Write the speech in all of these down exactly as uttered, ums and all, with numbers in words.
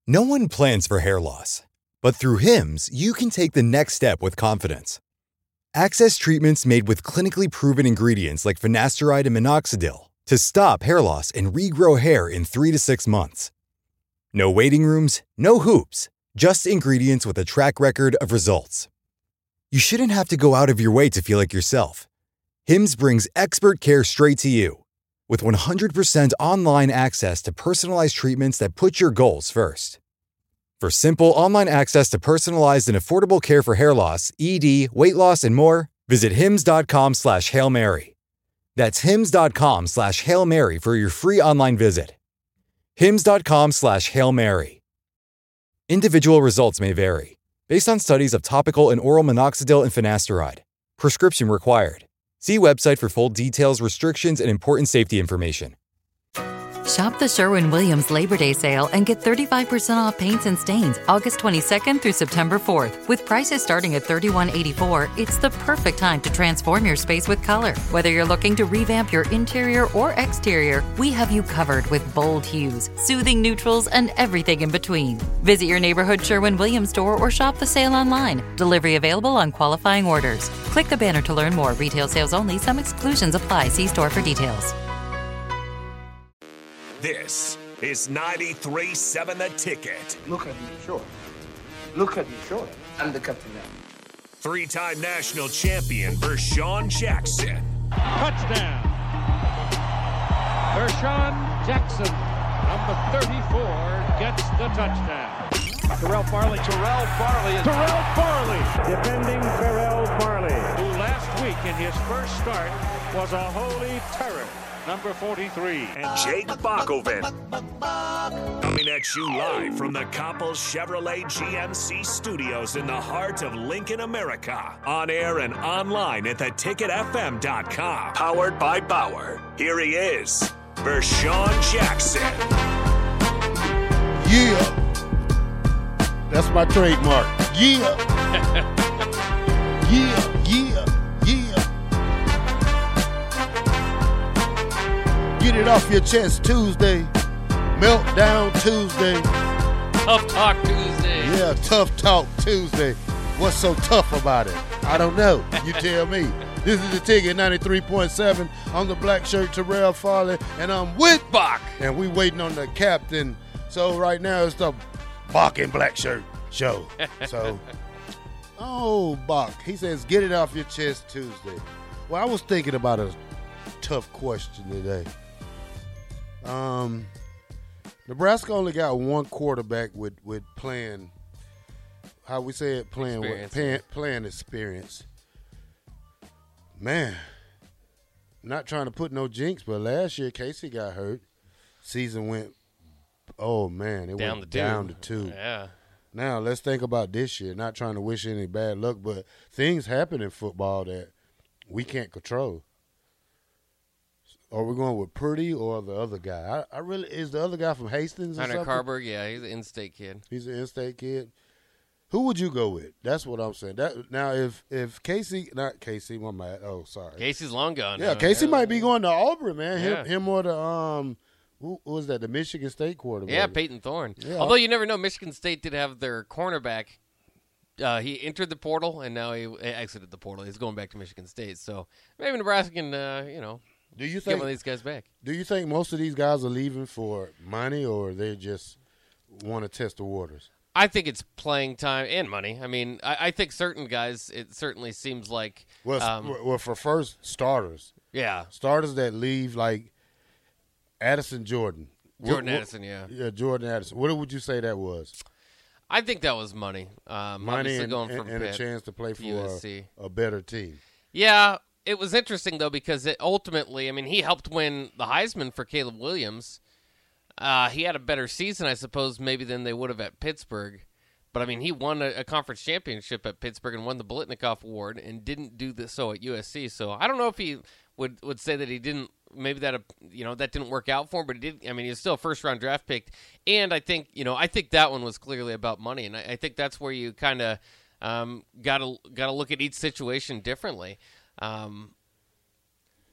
No one plans for hair loss, but through Hims, you can take the next step with confidence. Access treatments made with clinically proven ingredients like finasteride and minoxidil to stop hair loss and regrow hair in three to six months. No waiting rooms, no hoops, just ingredients with a track record of results. You shouldn't have to go out of your way to feel like yourself. Hims brings expert care straight to you. With one hundred percent online access to personalized treatments that put your goals first. For simple online access to personalized and affordable care for hair loss, E D, weight loss, and more, visit hims.com slash Hail Mary. That's hims.com slash Hail Mary for your free online visit. hims.com slash Hail Mary. Individual results may vary, based on studies of topical and oral minoxidil and finasteride. Prescription required. See website for full details, restrictions, and important safety information. Shop the Sherwin-Williams Labor Day sale and get thirty-five percent off paints and stains August twenty-second through September fourth. With prices starting at thirty-one eighty-four, it's the perfect time to transform your space with color. Whether you're looking to revamp your interior or exterior, we have you covered with bold hues, soothing neutrals, and everything in between. Visit your neighborhood Sherwin-Williams store or shop the sale online. Delivery available on qualifying orders. Click the banner to learn more. Retail sales only. Some exclusions apply. See store for details. This is ninety-three point seven The Ticket. Look at me, sure. Look at me, sure. I'm the captain now. Three-time national champion Vershawn Jackson. Touchdown. Vershawn Jackson, number thirty-four, gets the touchdown. Terrell Farley. Terrell Farley. Is Terrell Farley. Defending Terrell Farley, who last week in his first start was a holy terror. Number forty-three. And Jake Bakoven. Coming at you live from the Coppels Chevrolet G M C studios in the heart of Lincoln, America. On air and online at the ticket f m dot com. Powered by Bauer. Here he is, Vershawn Jackson. Yeah. That's my trademark. Yeah. yeah, yeah, yeah. Get it off your chest Tuesday. Meltdown Tuesday. Tough Talk Tuesday. Yeah, Tough Talk Tuesday. What's so tough about it? I don't know. You tell me. This is The Ticket, ninety-three point seven. I'm the black shirt, Terrell Farley, and I'm with Bach. And we waiting on the captain. So right now it's the Bach and Black Shirt show. So, oh, Bach. He says, get it off your chest Tuesday. Well, I was thinking about a tough question today. Um, Nebraska only got one quarterback with, with playing, how we say it, playing what, playing, playing experience. Man, not trying to put no jinx, but last year Casey got hurt. Season went, oh man, it down went to down two. to two. Yeah. Now let's think about this year. Not trying to wish any bad luck, but things happen in football that we can't control. Are we going with Purdy or the other guy? I, I really is the other guy from Hastings or Hunter something? Carberg, yeah, he's an in-state kid. He's an in-state kid. Who would you go with? That's what I'm saying. That now, if if Casey, not Casey, my bad. Oh, sorry. Casey's long gone. Yeah, now. Casey yeah. might be going to Auburn, man. Him, Yeah. him or the um, who, who was that? The Michigan State quarterback. Yeah, Peyton Thorne. Yeah. Although you never know, Michigan State did have their cornerback. Uh, he entered the portal and now he exited the portal. He's going back to Michigan State. So maybe Nebraska can, uh, you know, Do you get think one of these guys back. Do you think most of these guys are leaving for money, or they just want to test the waters? I think it's playing time and money. I mean, I, I think certain guys, it certainly seems like. Well, um, well, for first starters, yeah, starters that leave like Addison Jordan, Jordan What- what- Addison, yeah. yeah, Jordan Addison. What would you say that was? I think that was money. Um, Money obviously and, going and, from and a Pitt chance to play to for U S C. a, a better team. Yeah, it was interesting, though, because it ultimately, I mean, he helped win the Heisman for Caleb Williams. Uh, he had a better season, I suppose, maybe than they would have at Pittsburgh. But, I mean, he won a, a conference championship at Pittsburgh and won the Biletnikoff Award and didn't do this so at U S C. So I don't know if he would, would say that he didn't, maybe that, you know, that didn't work out for him, but he did. I mean, he was still a first-round draft pick. And I think, you know, I think that one was clearly about money. And I, I think that's where you kind of um, got to got to look at each situation differently. Um,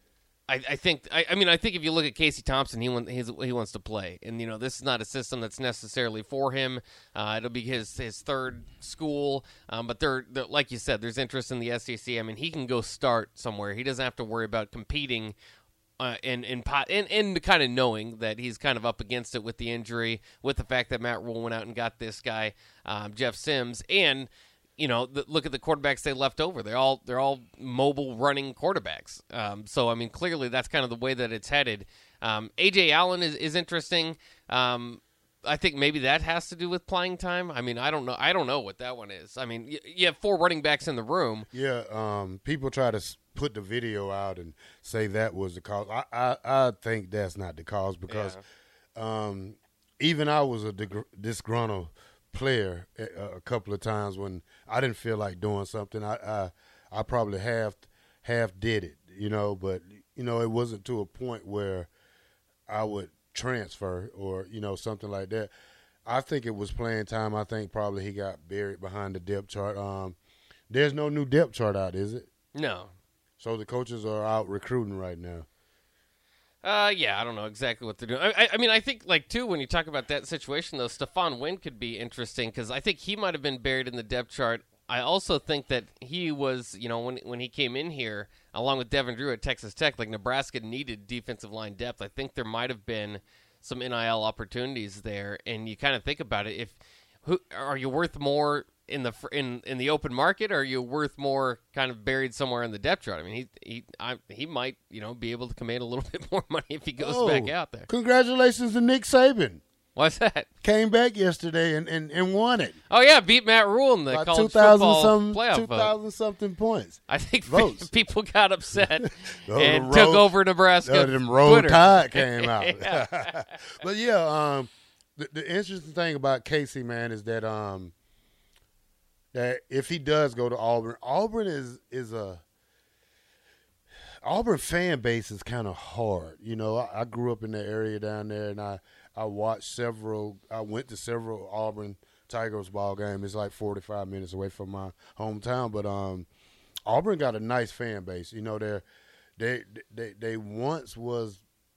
I, I think I, I mean I think if you look at Casey Thompson, he want, he's, he wants to play, and you know this is not a system that's necessarily for him. Uh, it'll be his his third school, um, but they're, they're like you said, there's interest in the S E C. I mean, he can go start somewhere. He doesn't have to worry about competing, uh, and and pot and and kind of knowing that he's kind of up against it with the injury, with the fact that Matt Rule went out and got this guy, um, Jeff Sims, and. You know, the, look at the quarterbacks they left over. They're all they're all mobile running quarterbacks. Um, so I mean, clearly that's kind of the way that it's headed. Um, A J Allen is is interesting. Um, I think maybe that has to do with playing time. I mean, I don't know. I don't know what that one is. I mean, you, you have four running backs in the room. Yeah. Um, people try to put the video out and say that was the cause. I I, I think that's not the cause because yeah. um, even I was a disgruntled player a, a couple of times when I didn't feel like doing something. I, I I probably half half did it, you know, but you know it wasn't to a point where I would transfer or you know something like that. I think it was playing time. I think probably he got buried behind the depth chart. Um, there's no new depth chart out, is it? No. So the coaches are out recruiting right now. Uh, yeah, I don't know exactly what they're doing. I, I mean, I think, like, too, when you talk about that situation, though, Stephon Wynn could be interesting because I think he might have been buried in the depth chart. I also think that he was, you know, when when he came in here, along with Devin Drew at Texas Tech, like, Nebraska needed defensive line depth. I think there might have been some N I L opportunities there, and you kind of think about it. If who are you worth more in the in in the open market, or are you worth more kind of buried somewhere in the depth chart? I mean, he he I, he might you know be able to command a little bit more money if he goes oh, back out there. Congratulations to Nick Saban. What's that? Came back yesterday and, and, and won it. Oh yeah, beat Matt Rule in the By college football some, playoff two thousand something points. I think votes. people got upset oh, and roll, took over Nebraska. Oh, them roll Twitter. tide came out. But yeah, um, the, the interesting thing about Casey, man, is that um. that if he does go to Auburn, Auburn is is a Auburn fan base is kind of hard. You know, I, I grew up in the area down there, and I, I watched several. I went to several Auburn Tigers ball games. It's like forty-five minutes away from my hometown, but um, Auburn got a nice fan base. You know, they're they they they once was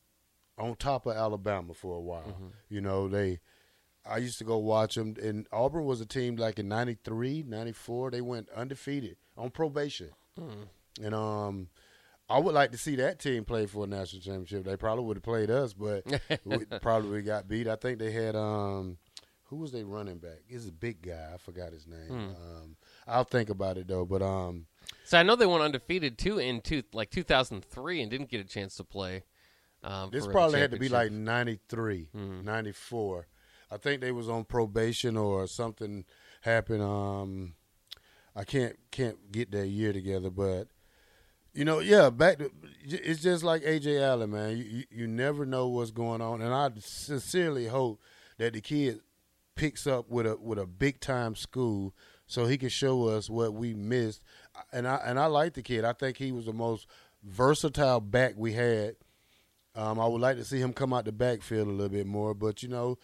on top of Alabama for a while. Mm-hmm. You know, they. I used to go watch them, and Auburn was a team like in ninety-three, ninety-four. They went undefeated on probation. Mm. And um, I would like to see that team play for a national championship. They probably would have played us, but we probably got beat. I think they had um, who was their running back? He's a big guy. I forgot his name. Mm. Um, I'll think about it, though. But um, So I know they went undefeated, too, in two, like two thousand three and didn't get a chance to play. Um, this probably had to be like ninety-three, mm. ninety-four. I think they was on probation or something happened. Um, I can't can't get that year together, but you know, yeah, back to it's just like A J Allen, man. You, you you never know what's going on, and I sincerely hope that the kid picks up with a with a big time school so he can show us what we missed. And I and I like the kid. I think he was the most versatile back we had. Um, I would like to see him come out the backfield a little bit more, but you know.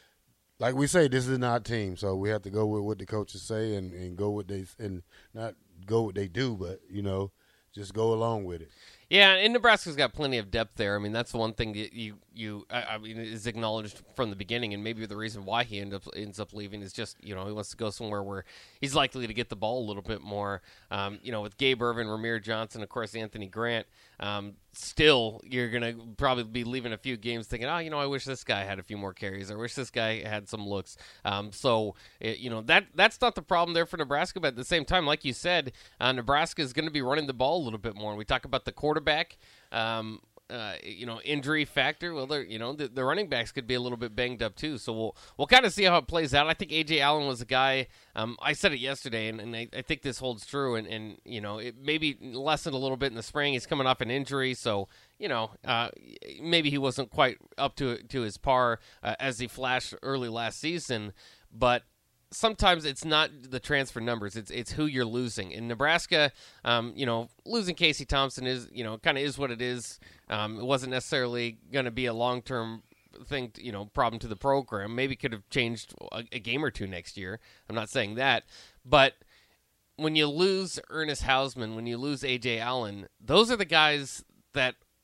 Like we say, this is not a team, so we have to go with what the coaches say and, and go with they and not go what they do, but you know, just go along with it. Yeah, and Nebraska's got plenty of depth there. I mean, that's the one thing that you you I, I mean is acknowledged from the beginning, and maybe the reason why he end up ends up leaving is just you know he wants to go somewhere where he's likely to get the ball a little bit more. Um, you know, with Gabe Ervin, Ramir Johnson, of course, Anthony Grant. Um, still, you're gonna probably be leaving a few games thinking, oh, you know, I wish this guy had a few more carries. I wish this guy had some looks. Um, so it, you know that that's not the problem there for Nebraska, but at the same time, like you said, uh, Nebraska is going to be running the ball a little bit more. And we talk about the quarterback. Um, uh, you know, injury factor. Well, they're, you know, the, the running backs could be a little bit banged up too. So we'll we'll kind of see how it plays out. I think A J Allen was a guy. Um, I said it yesterday, and, and I, I think this holds true. And, and you know, it maybe lessened a little bit in the spring. He's coming off an injury, so you know, uh, maybe he wasn't quite up to to his par uh, as he flashed early last season, but. Sometimes it's not the transfer numbers; it's it's who you're losing. In Nebraska, um, you know, losing Casey Thompson is you know kind of is what it is. Um, it wasn't necessarily going to be a long term thing, you know, problem to the program. Maybe could have changed a, a game or two next year. I'm not saying that, but when you lose Ernest Hausman, when you lose A J Allen, those are the guys that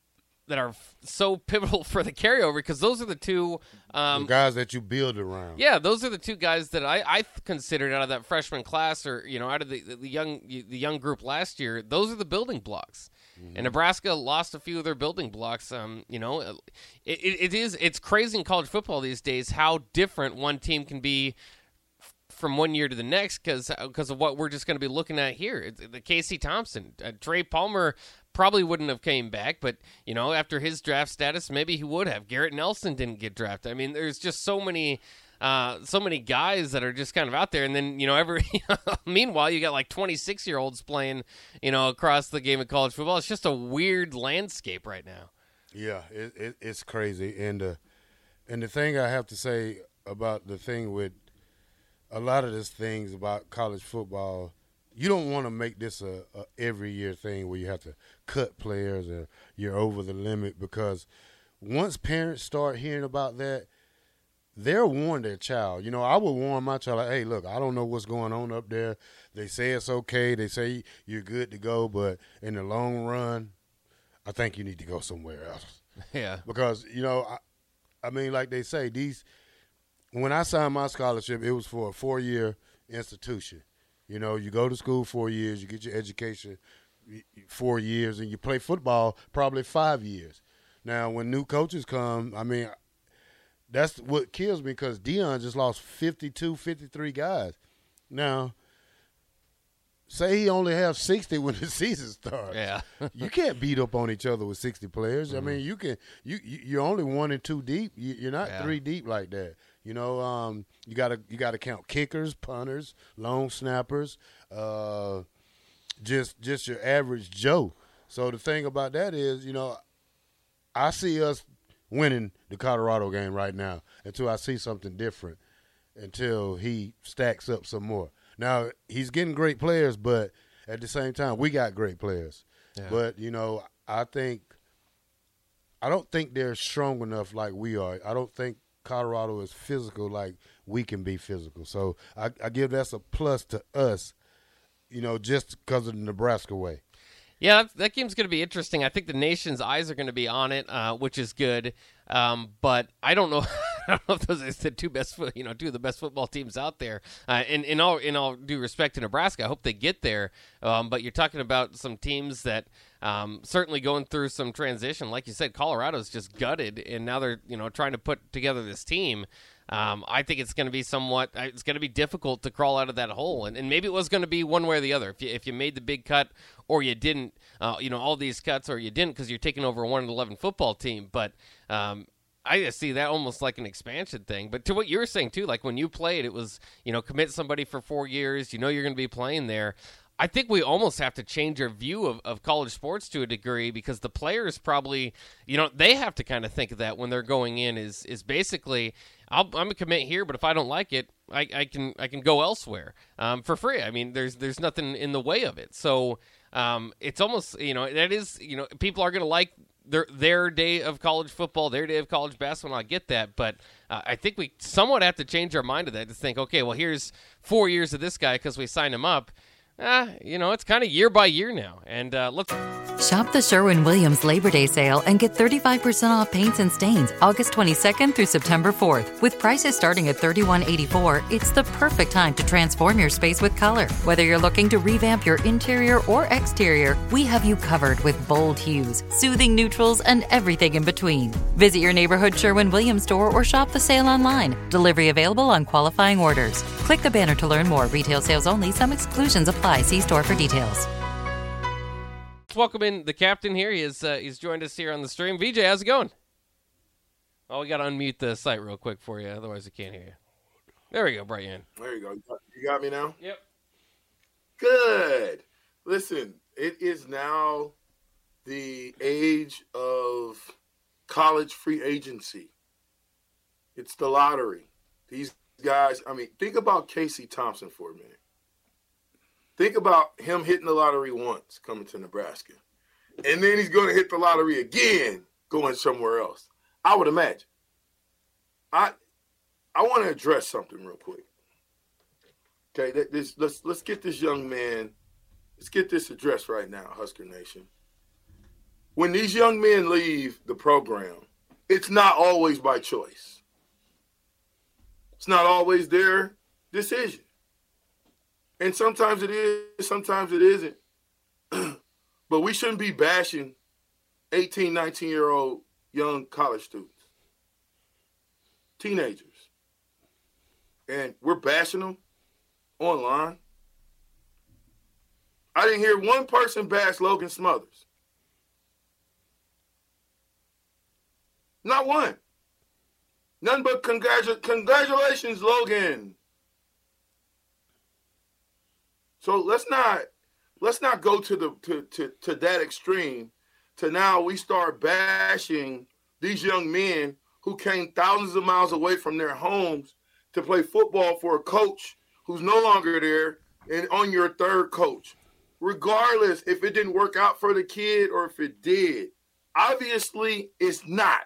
that are f- so pivotal for the carryover, because those are the two um, the guys that you build around. Yeah, those are the two guys that I, I considered out of that freshman class, or you know, out of the the young the young group last year. Those are the building blocks. Mm-hmm. And Nebraska lost a few of their building blocks. Um, you know, it, it, it is it's crazy in college football these days how different one team can be from one year to the next, because because of what we're just going to be looking at here. It's, the Casey Thompson, uh, Trey Palmer probably wouldn't have came back, but you know, after his draft status, maybe he would have. Garrett Nelson didn't get drafted. I mean, there's just so many, uh, so many guys that are just kind of out there. And then you know, every meanwhile, you got like twenty-six year olds playing, you know, across the game of college football. It's just a weird landscape right now. Yeah, it, it, it's crazy, and uh, and the thing I have to say about the thing with a lot of these things about college football, you don't want to make this a, a every year thing where you have to cut players or you're over the limit, because once parents start hearing about that, they'll warn their child. You know, I would warn my child, like, hey, look, I don't know what's going on up there. They say it's okay. They say you're good to go, but in the long run, I think you need to go somewhere else. Yeah. Because, you know, I, I mean, like they say, these – when I signed my scholarship, it was for a four-year institution. You know, you go to school four years, you get your education four years, and you play football probably five years. Now, when new coaches come, I mean, that's what kills me, because Deion just lost fifty-two, fifty-three guys. Now, say he only has sixty when the season starts. Yeah. You can't beat up on each other with sixty players. Mm-hmm. I mean, you can. You you're only one and two deep. You're not yeah. three deep like that. You know, um, you gotta you gotta count kickers, punters, long snappers, uh, just just your average Joe. So the thing about that is, you know, I see us winning the Colorado game right now until I see something different, until he stacks up some more. Now, he's getting great players, but at the same time, we got great players. Yeah. But, you know, I think – I don't think they're strong enough like we are. I don't think Colorado is physical like we can be physical. So I, I give that a plus to us, you know, just because of the Nebraska way. Yeah, that, that game's going to be interesting. I think the nation's eyes are going to be on it, uh, which is good. Um, but I don't know. I don't know if those are the two best, you know, two of the best football teams out there. Uh, in in all in all due respect to Nebraska, I hope they get there. Um, but you're talking about some teams that um, certainly going through some transition. Like you said, Colorado's just gutted, and now they're you know trying to put together this team. Um, I think it's going to be somewhat. It's going to be difficult to crawl out of that hole, and, and maybe it was going to be one way or the other. If you if you made the big cut or you didn't, uh, you know, all these cuts, or you didn't because you're taking over a one and eleven football team. But um, I just see that almost like an expansion thing. But to what you were saying too, like when you played, it was you know commit somebody for four years. You know you're going to be playing there. I think we almost have to change our view of, of college sports to a degree, because the players probably, you know, they have to kind of think of that when they're going in is is basically, I'll, I'm going to commit here, but if I don't like it, I, I can I can go elsewhere um, for free. I mean, there's there's nothing in the way of it. So um, it's almost, you know, that is, you know, people are going to like their their day of college football, their day of college basketball. I get that, but uh, I think we somewhat have to change our mind to that, to think, okay, well, here's four years of this guy because we signed him up. Ah, you know, it's kind of year by year now. And uh, let's shop the Sherwin-Williams Labor Day sale and get thirty-five percent off paints and stains August twenty-second through September fourth. With prices starting at thirty-one eighty-four, it's the perfect time to transform your space with color. Whether you're looking to revamp your interior or exterior, we have you covered with bold hues, soothing neutrals, and everything in between. Visit your neighborhood Sherwin-Williams store or shop the sale online. Delivery available on qualifying orders. Click the banner to learn more. Retail sales only. Some exclusions apply. See store for details. Let's welcome in the captain here. He is, uh, he's joined us here on the stream. V J, how's it going? Oh, we got to unmute the site real quick for you. Otherwise, I can't hear you. There we go. Brought you in. There you go. You got me now? Yep. Good. Listen, it is now the age of college free agency. It's the lottery. These guys, I mean, think about Casey Thompson for a minute. Think about him hitting the lottery once coming to Nebraska. And then he's going to hit the lottery again going somewhere else. I would imagine. I I want to address something real quick. Okay, this, let's let's get this young man, let's get this addressed right now, Husker Nation. when these young men leave the program, it's not always by choice. It's not always their decision. And sometimes it is, sometimes it isn't. But we shouldn't be bashing eighteen, nineteen-year-old young college students, teenagers. And we're bashing them online. I didn't hear one person bash Logan Smothers. Not one. None but congratu- congratulations, Logan. So let's not let's not go to the to, to, to that extreme to now we start bashing these young men who came thousands of miles away from their homes to play football for a coach who's no longer there and on your third coach. Regardless if it didn't work out for the kid or if it did. Obviously, it's not.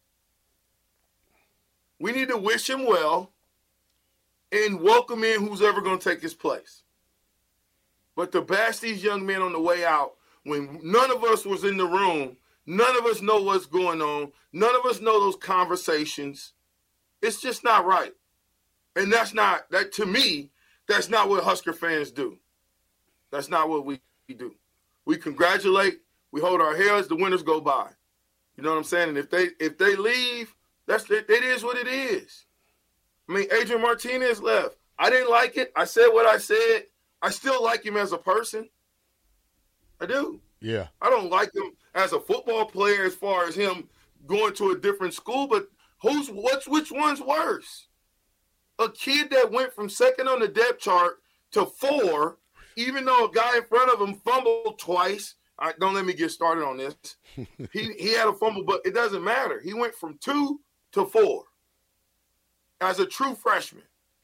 We need to wish him well and welcome in who's ever going to take his place. But to bash these young men on the way out when none of us was in the room, none of us know what's going on, none of us know those conversations, it's just not right. And that's not, that to me, that's not what Husker fans do. That's not what we do. We congratulate, we hold our heads, the winners go by. You know what I'm saying? And if they if they leave, that's it, it is what it is. I mean, Adrian Martinez left. I didn't like it. I said what I said. I still like him as a person. I do. Yeah. I don't like him as a football player as far as him going to a different school, but who's what's which one's worse? A kid that went from second on the depth chart to four, even though a guy in front of him fumbled twice. All right, don't let me get started on this. he he had a fumble, but it doesn't matter. He went from two to four as a true freshman.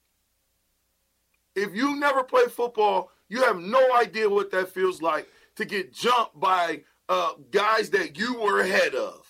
If you never played football, you have no idea what that feels like to get jumped by uh, guys that you were ahead of.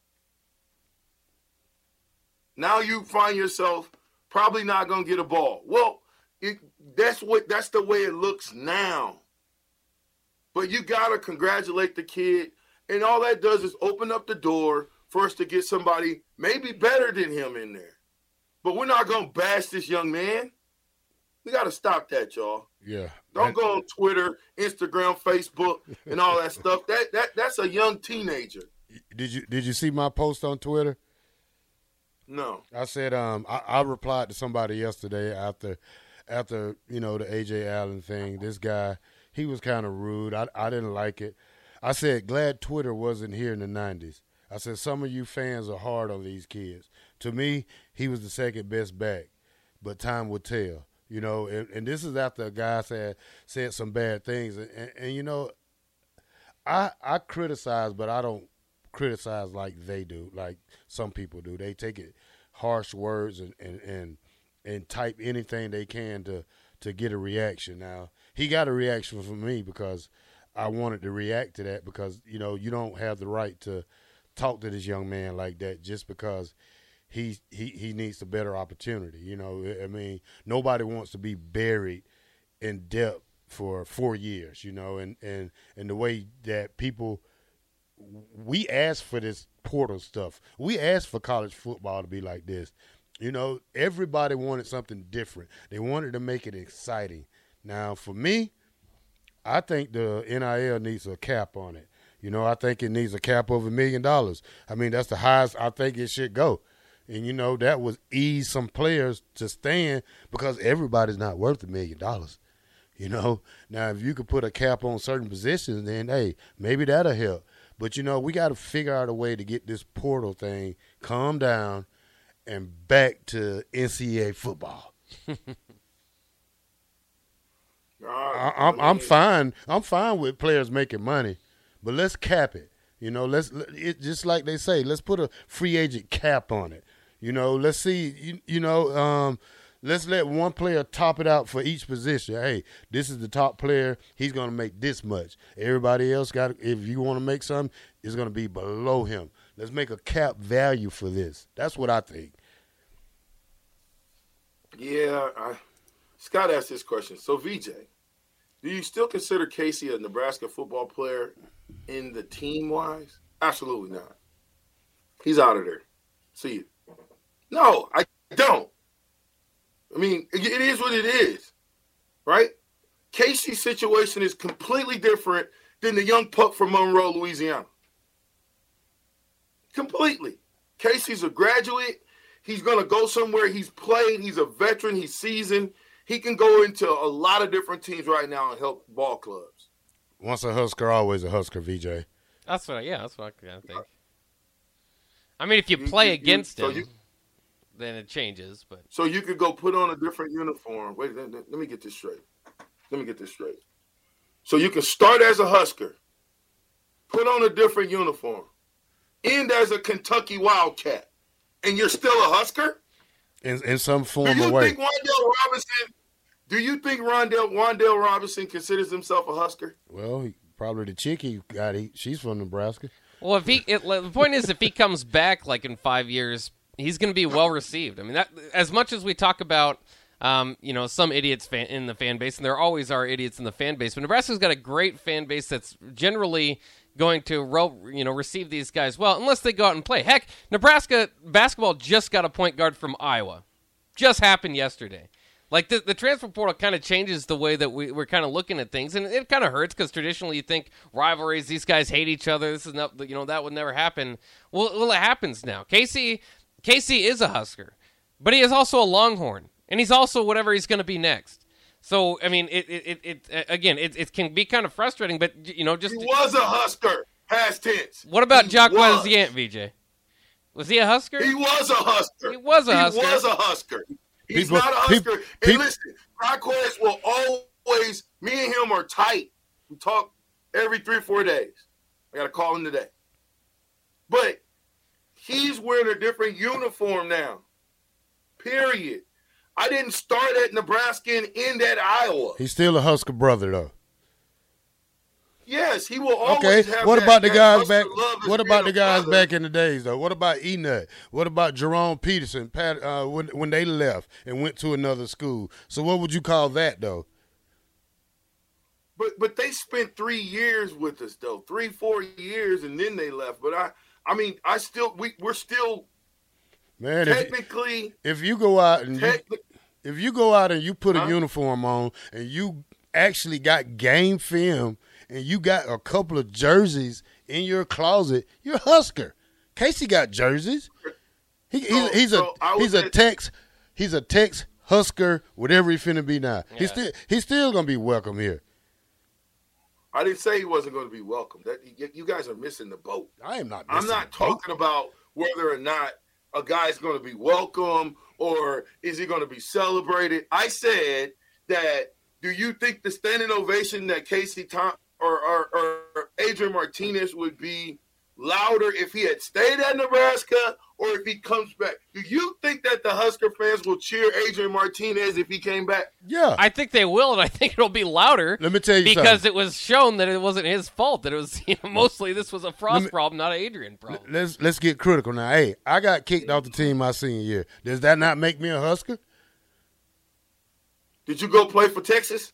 Now you find yourself probably not going to get a ball. Well, it, that's what that's the way it looks now. But you got to congratulate the kid, and all that does is open up the door for us to get somebody maybe better than him in there. But we're not going to bash this young man. We got to stop that, y'all. Yeah. Don't go on Twitter, Instagram, Facebook, and all that stuff. That that that's a young teenager. Did you did you see my post on Twitter? No. I said um I, I replied to somebody yesterday after after, you know, the A J Allen thing. This guy, he was kind of rude. I I didn't like it. I said, glad Twitter wasn't here in the nineties. I said, some of you fans are hard on these kids. To me, he was the second best back, but time will tell. You know, and, and this is after a guy said said some bad things. And, and, and you know, I I criticize, but I don't criticize like they do, like some people do. They take it harsh words and, and, and, and type anything they can to, to get a reaction. Now, he got a reaction from me because I wanted to react to that because, you know, you don't have the right to talk to this young man like that just because – He, he he needs a better opportunity. You know, I mean, nobody wants to be buried in depth for four years, you know, and, and, and the way that people – we asked for this portal stuff. We asked for college football to be like this. You know, everybody wanted something different. They wanted to make it exciting. Now, for me, I think the N I L needs a cap on it. You know, I think it needs a cap of a million dollars. I mean, that's the highest I think it should go. And, you know, that would ease some players to stand because everybody's not worth a million dollars. You know, now if you could put a cap on certain positions, then, hey, maybe that'll help. But, you know, we got to figure out a way to get this portal thing calm down and back to N C double A football. I, I'm, I'm fine. I'm fine with players making money, but let's cap it. You know, let's it, just like they say, let's put a free agent cap on it. You know, let's see, you, you know, um, let's let one player top it out for each position. Hey, this is the top player. He's going to make this much. Everybody else got, if you want to make something, it's going to be below him. Let's make a cap value for this. That's what I think. Yeah, I, Scott asked this question. So, V J, Do you still consider Casey a Nebraska football player in the team-wise? Absolutely not. He's out of there. See you. No, I don't. I mean, it, it is what it is, right? Casey's situation is completely different than the young pup from Monroe, Louisiana. Completely. Casey's a graduate. He's going to go somewhere. He's played. He's a veteran. He's seasoned. He can go into a lot of different teams right now and help ball clubs. Once a Husker, always a Husker, V J. That's what, yeah, that's what I kind of think. I mean, if you play you, you, against you, him, so you, then it changes. But so you could go put on a different uniform. Wait, let, let me get this straight. Let me get this straight. So you can start as a Husker, put on a different uniform, end as a Kentucky Wildcat, and you're still a Husker? In, in some form do you or way. Think Wandale Robinson, do you think Rondell, Wandale Robinson considers himself a Husker? Well, he, probably the chick he got. He, she's from Nebraska. Well, if he, it, the point is, if he comes back like in five years, he's going to be well received. I mean, that as much as we talk about, um, you know, some idiots fan, in the fan base, and there always are idiots in the fan base, but Nebraska's got a great fan base that's generally going to, you know, receive these guys well, unless they go out and play. Heck, Nebraska basketball just got a point guard from Iowa. Just happened yesterday. Like, the, the transfer portal kind of changes the way that we, we're kind of looking at things, and it kind of hurts because traditionally you think rivalries, these guys hate each other, this is not, you know, that would never happen. Well, well, it happens now. Casey, Casey is a Husker, but he is also a Longhorn, and he's also whatever he's going to be next. So, I mean, it, it, it, it again, it, it can be kind of frustrating, but, you know, just... He was a Husker, past tense. What about he Jock was. Waziant, V J? Was he a Husker? He was a Husker. He was a he Husker. He was a Husker. He's people, not a Husker. People, and people, listen, Jaquez will always, me and him are tight. We talk every three or four days. I got to call him today. But he's wearing a different uniform now. Period. I didn't start at Nebraska and end at Iowa. He's still a Husker brother, though. Yes, he will always okay. have What that, about the that guys back? What about the guys brother. back in the days, though? What about Enut? What about Jerome Peterson? Pat, uh, when when they left and went to another school. So what would you call that, though? But but they spent three years with us, though, three four years, and then they left. But I I mean I still we we're still man technically if, if you go out and you, if you go out and you put a huh? uniform on and you actually got game film. And you got a couple of jerseys in your closet, you're a Husker. Casey got jerseys. He, he's, so, he's so a he's a Tex he's a Tex Husker, whatever he finna be now. Yeah. He's still he's still gonna be welcome here. I didn't say he wasn't going to be welcome. That you guys are missing the boat. I am not. I'm not talking about whether or not a guy's going to be welcome or is he going to be celebrated. I said that. Do you think the standing ovation that Casey Tom or, or, or Adrian Martinez would be louder if he had stayed at Nebraska or if he comes back? Do you think that the Husker fans will cheer Adrian Martinez if he came back? Yeah. I think they will, and I think it'll be louder. Let me tell you because something. Because it was shown that it wasn't his fault, that it was you know, mostly this was a Frost me, problem, not an Adrian problem. Let's, let's get critical now. Hey, I got kicked off the team my senior year. Does that not make me a Husker? Did you go play for Texas?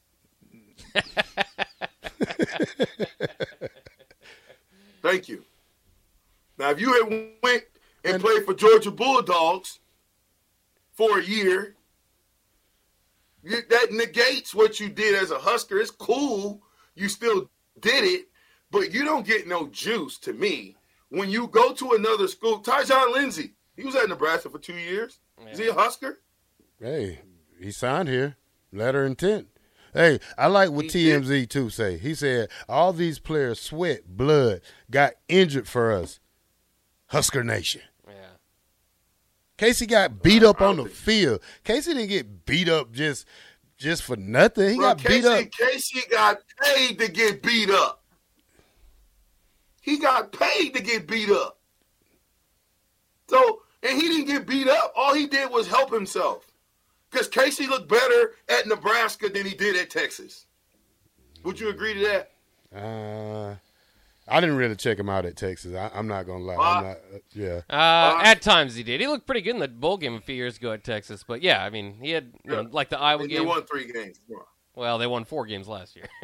Thank you. Now, if you had went and, and played for Georgia Bulldogs for a year, you, that negates what you did as a Husker. It's cool. You still did it, but you don't get no juice to me. When you go to another school, Tyjon Lindsey, he was at Nebraska for two years. Yeah. Is he a Husker? Hey, he signed here. Letter intent. Hey, I like what he T M Z, did. too, say. He said, all these players sweat, blood, got injured for us. Husker Nation. Yeah. Casey got beat up on the field. Casey didn't get beat up just just for nothing. He Bro, got Casey, beat up. Casey got paid to get beat up. He got paid to get beat up. So, and he didn't get beat up. All he did was help himself. Because Casey looked better at Nebraska than he did at Texas. Would you agree to that? Uh, I didn't really check him out at Texas. I, I'm not gonna lie. Uh, I'm not, uh, yeah. Uh, at times he did. He looked pretty good in the bowl game a few years ago at Texas. But yeah, I mean, he had you know, like the Iowa he game. He won three games. Well, they won four games last year.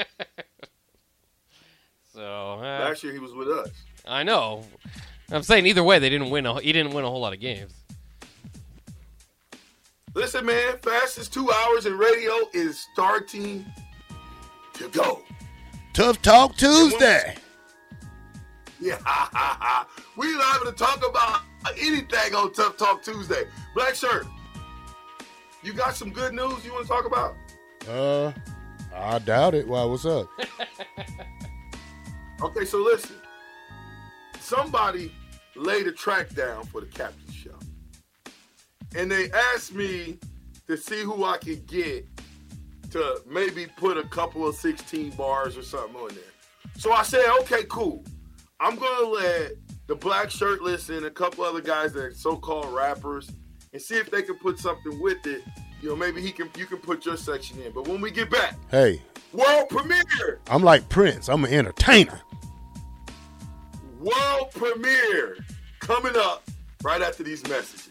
so uh, last year he was with us. I know. I'm saying either way, they didn't win. A, he didn't win a whole lot of games. Listen, man, fastest two hours in radio is starting to go. Tough Talk Tuesday. Yeah, we liable to talk about anything on Tough Talk Tuesday. Black Shirt, you got some good news you want to talk about? Uh, I doubt it. Why? What's up? Okay, so listen. Somebody laid a track down for the Captain Show. And they asked me to see who I could get to maybe put a couple of sixteen bars or something on there. So I said, okay, cool. I'm going to let the Black Shirt listen and a couple other guys that are so-called rappers and see if they can put something with it. You know, maybe he can. you can put your section in. But when we get back, hey, world premiere. I'm like Prince. I'm an entertainer. World premiere coming up right after these messages.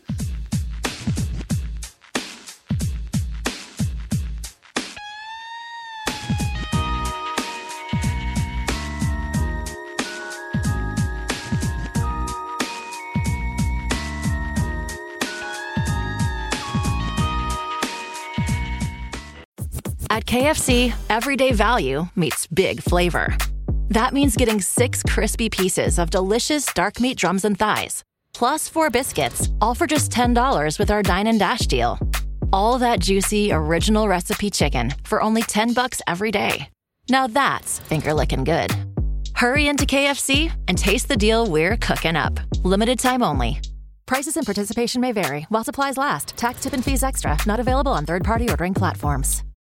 At K F C, everyday value meets big flavor. That means getting six crispy pieces of delicious dark meat drums and thighs, plus four biscuits, all for just ten dollars with our Dine and Dash deal. All that juicy, original recipe chicken for only ten bucks every day. Now that's finger-licking good. Hurry into K F C and taste the deal we're cooking up. Limited time only. Prices and participation may vary while supplies last. Tax, tip, and fees extra. Not available on third-party ordering platforms.